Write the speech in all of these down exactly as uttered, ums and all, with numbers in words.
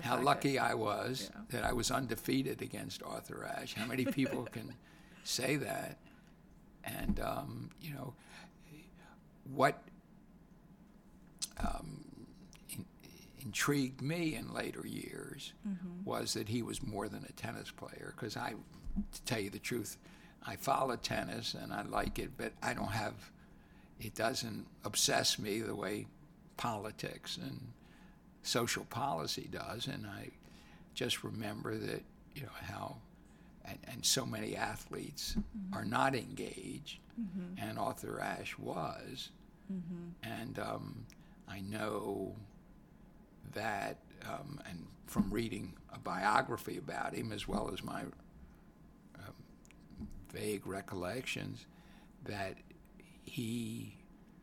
how fact lucky that, I was yeah. that I was undefeated against Arthur Ashe. How many people can say that? And, um, you know, what um, in, intrigued me in later years mm-hmm. was that he was more than a tennis player. Because I, to tell you the truth, I follow tennis and I like it, but I don't have, it doesn't obsess me the way politics and social policy does. And I just remember that, you know, how, and, and so many athletes mm-hmm. are not engaged, mm-hmm. and Arthur Ashe was. Mm-hmm. And um, I know that, um, and from reading a biography about him as well as my um, vague recollections, that he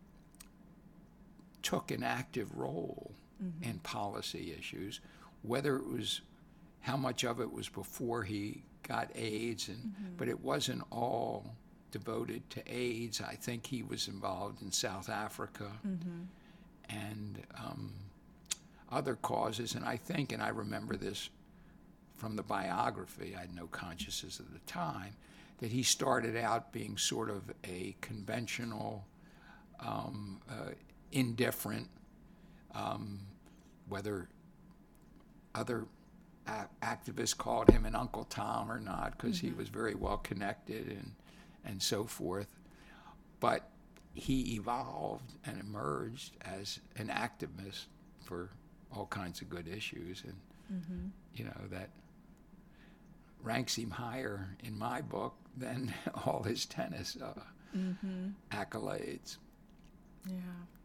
took an active role mm-hmm. in policy issues, whether it was how much of it was before he got AIDS, and mm-hmm. but it wasn't all devoted to AIDS. I think he was involved in South Africa mm-hmm. and um, other causes. And I think, and I remember this from the biography, I had no consciousness at the time, that he started out being sort of a conventional, um, uh, indifferent, um, whether other a- activists called him an Uncle Tom or not, because mm-hmm. he was very well connected and and so forth. But he evolved and emerged as an activist for all kinds of good issues, and mm-hmm. you know, that ranks him higher in my book than all his tennis uh, mm-hmm. accolades. Yeah.